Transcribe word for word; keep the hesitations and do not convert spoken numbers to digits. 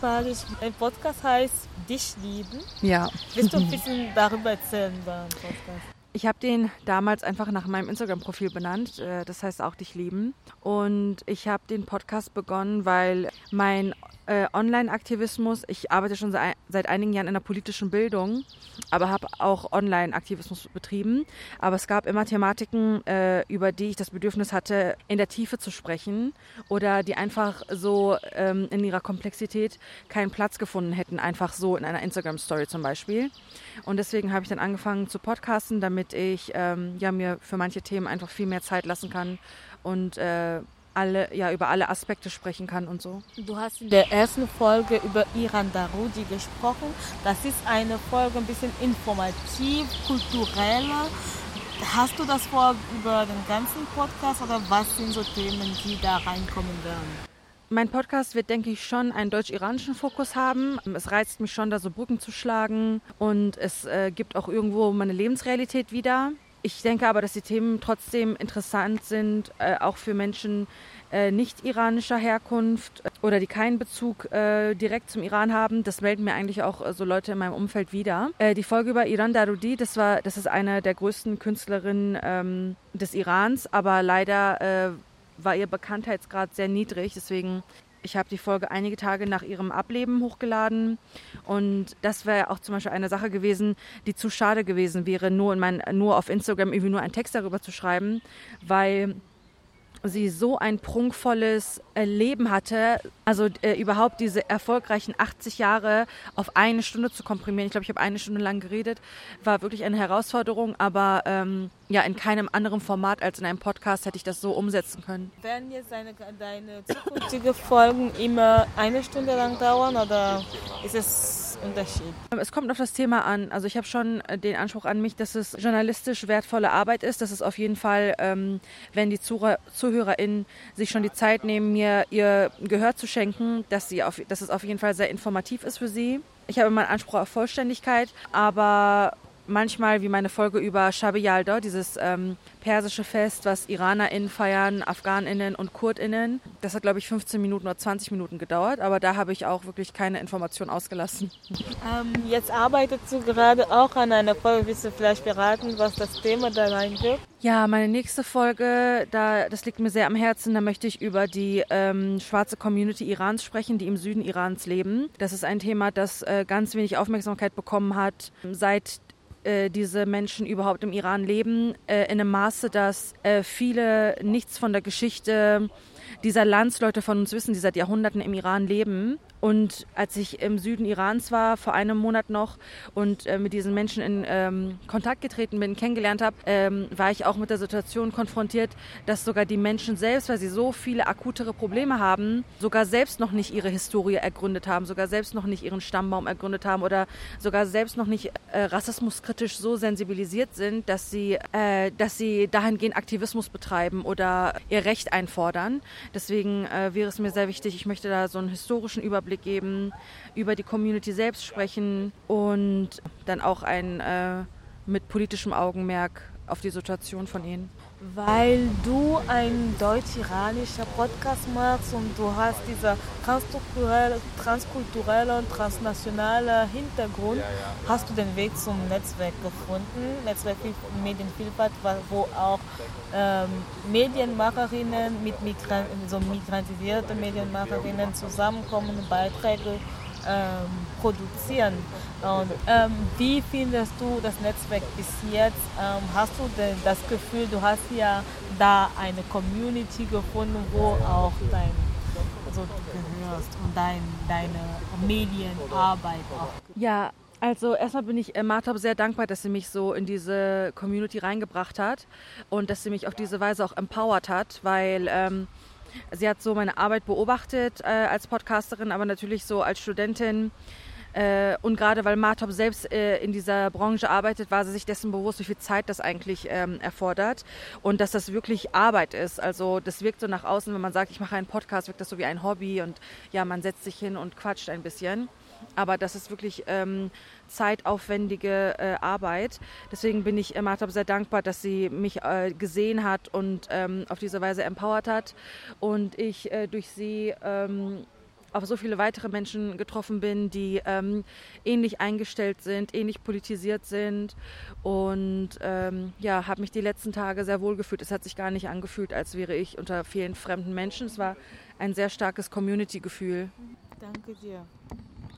Ein Podcast heißt Dich lieben. Ja. Willst du ein bisschen darüber erzählen beim Podcast? Ich habe den damals einfach nach meinem Instagram-Profil benannt, das heißt auch Dich lieben. Und ich habe den Podcast begonnen, weil mein äh, Online-Aktivismus, ich arbeite schon seit, seit einigen Jahren in der politischen Bildung, aber habe auch Online-Aktivismus betrieben. Aber es gab immer Thematiken, äh, über die ich das Bedürfnis hatte, in der Tiefe zu sprechen oder die einfach so ähm, in ihrer Komplexität keinen Platz gefunden hätten, einfach so in einer Instagram-Story zum Beispiel. Und deswegen habe ich dann angefangen zu podcasten, damit ich ähm, ja, mir für manche Themen einfach viel mehr Zeit lassen kann und äh, alle, ja, über alle Aspekte sprechen kann und so. Du hast in der ersten Folge über Iran Daroudi gesprochen. Das ist eine Folge ein bisschen informativ, kultureller. Hast du das vor über den ganzen Podcast oder was sind so Themen, die da reinkommen werden? Mein Podcast wird, denke ich, schon einen deutsch-iranischen Fokus haben. Es reizt mich schon, da so Brücken zu schlagen und es äh, gibt auch irgendwo meine Lebensrealität wieder. Ich denke aber, dass die Themen trotzdem interessant sind, äh, auch für Menschen äh, nicht iranischer Herkunft oder die keinen Bezug äh, direkt zum Iran haben. Das melden mir eigentlich auch äh, so Leute in meinem Umfeld wieder. Äh, die Folge über Iran Daroudi, das war, das ist eine der größten Künstlerinnen ähm, des Irans, aber leider äh, war ihr Bekanntheitsgrad sehr niedrig. Deswegen, ich habe die Folge einige Tage nach ihrem Ableben hochgeladen und das wäre auch zum Beispiel eine Sache gewesen, die zu schade gewesen wäre, nur, in mein, nur auf Instagram irgendwie nur einen Text darüber zu schreiben, weil sie so ein prunkvolles Leben hatte, also äh, überhaupt diese erfolgreichen achtzig Jahre auf eine Stunde zu komprimieren. Ich glaube, ich habe eine Stunde lang geredet, war wirklich eine Herausforderung, aber ähm, ja, in keinem anderen Format als in einem Podcast hätte ich das so umsetzen können. Werden jetzt deine, deine zukünftigen Folgen immer eine Stunde lang dauern oder ist es Unterschied? Es kommt auf das Thema an. Also ich habe schon den Anspruch an mich, dass es journalistisch wertvolle Arbeit ist. Das ist auf jeden Fall, ähm, wenn die Zuhörer, ZuhörerInnen sich schon die Zeit nehmen, mir ihr Gehör zu schenken, dass, sie auf, dass es auf jeden Fall sehr informativ ist für sie. Ich habe immer einen Anspruch auf Vollständigkeit, aber manchmal, wie meine Folge über Shab-e Yalda, dieses ähm, persische Fest, was IranerInnen feiern, AfghanInnen und KurdInnen. Das hat, glaube ich, fünfzehn Minuten oder zwanzig Minuten gedauert, aber da habe ich auch wirklich keine Information ausgelassen. Ähm, jetzt arbeitest du gerade auch an einer Folge. Willst du vielleicht beraten, was das Thema da rein wird? Ja, meine nächste Folge, da, das liegt mir sehr am Herzen, da möchte ich über die ähm, schwarze Community Irans sprechen, die im Süden Irans leben. Das ist ein Thema, das äh, ganz wenig Aufmerksamkeit bekommen hat, seit diese Menschen überhaupt im Iran leben, äh, in einem Maße, dass äh, viele nichts von der Geschichte dieser Landsleute von uns wissen, die seit Jahrhunderten im Iran leben. Und als ich im Süden Irans war, vor einem Monat noch, und äh, mit diesen Menschen in ähm, Kontakt getreten bin, kennengelernt habe, ähm, war ich auch mit der Situation konfrontiert, dass sogar die Menschen selbst, weil sie so viele akutere Probleme haben, sogar selbst noch nicht ihre Historie ergründet haben, sogar selbst noch nicht ihren Stammbaum ergründet haben oder sogar selbst noch nicht äh, rassismuskritisch so sensibilisiert sind, dass sie, äh, dass sie dahingehend Aktivismus betreiben oder ihr Recht einfordern. Deswegen äh, wäre es mir sehr wichtig, ich möchte da so einen historischen Überblick geben, über die Community selbst sprechen und dann auch ein äh, mit politischem Augenmerk auf die Situation von ihnen. Weil du ein deutsch-iranischer Podcast machst und du hast dieser transkulturelle, transkulturelle und transnationale Hintergrund, ja, ja. Hast du den Weg zum Netzwerk gefunden, Netzwerk Medienvielfalt, wo auch ähm, Medienmacherinnen mit Migran- so migrantisierten Medienmacherinnen zusammenkommen und Beiträge ähm, produzieren. Und ähm, wie findest du das Netzwerk bis jetzt? Ähm, hast du denn das Gefühl, du hast ja da eine Community gefunden, wo auch dein, also du gehörst und dein, deine Medienarbeit auch? Ja, also erstmal bin ich äh, Martop sehr dankbar, dass sie mich so in diese Community reingebracht hat und dass sie mich auf diese Weise auch empowert hat, weil ähm, sie hat so meine Arbeit beobachtet äh, als Podcasterin, aber natürlich so als Studentin. Äh, und gerade weil Martop selbst äh, in dieser Branche arbeitet, war sie sich dessen bewusst, wie viel Zeit das eigentlich ähm, erfordert und dass das wirklich Arbeit ist. Also das wirkt so nach außen, wenn man sagt, ich mache einen Podcast, wirkt das so wie ein Hobby und ja, man setzt sich hin und quatscht ein bisschen. Aber das ist wirklich ähm, zeitaufwendige äh, Arbeit. Deswegen bin ich äh, Martop sehr dankbar, dass sie mich äh, gesehen hat und ähm, auf diese Weise empowert hat und ich äh, durch sie ähm, auf so viele weitere Menschen getroffen bin, die ähm, ähnlich eingestellt sind, ähnlich politisiert sind und ähm, ja, habe mich die letzten Tage sehr wohl gefühlt. Es hat sich gar nicht angefühlt, als wäre ich unter vielen fremden Menschen. Es war ein sehr starkes Community-Gefühl. Danke dir.